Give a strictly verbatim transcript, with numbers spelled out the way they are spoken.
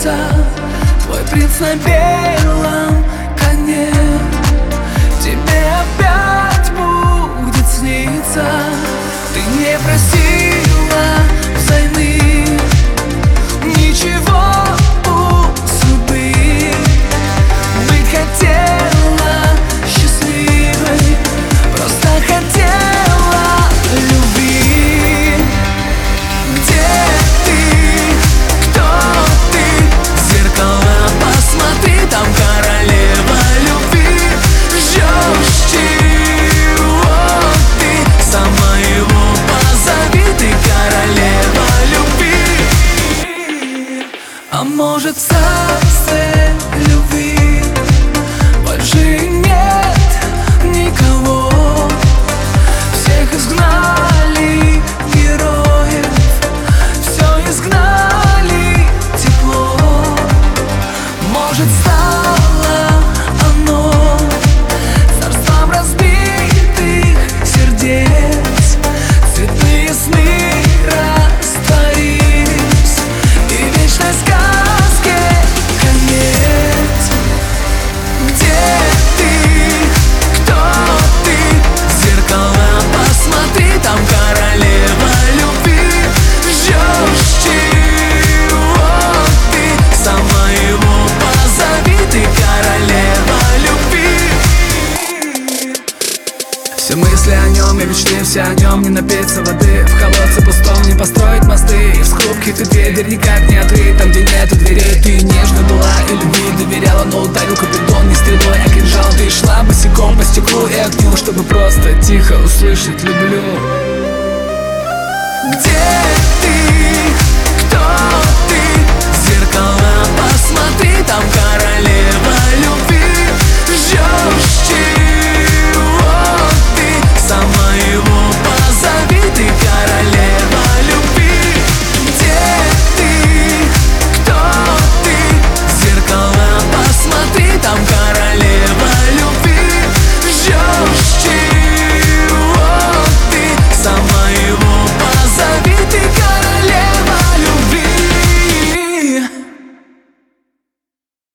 снится твой принц на белом коне. Тебе опять будет сниться. Ты не просила взаймы ничего у судьбы. Быть хотела счастливой, просто хотела любви. Где ты? Кто ты? В зеркало посмотри, там королева любви. Ждешь чего ты? Сама его позови, ты королева любви. А может, в царстве любви больше нет никого? Всех изгнали героев, все изгнали тепло. Может, стало оно царством разбитых сердец. Цветные сны растворились, и вечной сказке конец. Где ты? Кто ты? В зеркало посмотри, там королева любви. Ждешь чего ты? Сама его позови, ты королева любви. Все мысли о нем и мечты все о нем. Не напиться воды в колодце пустом, не построить мосты. И в скобке ты дверь никак не открыть. Там, где нету дверей, ты нежно была и любви доверяла, но ударил купидон не стрелой, а кинжал. Ты шла босиком по стеклу и огню, чтобы просто тихо услышать любовь.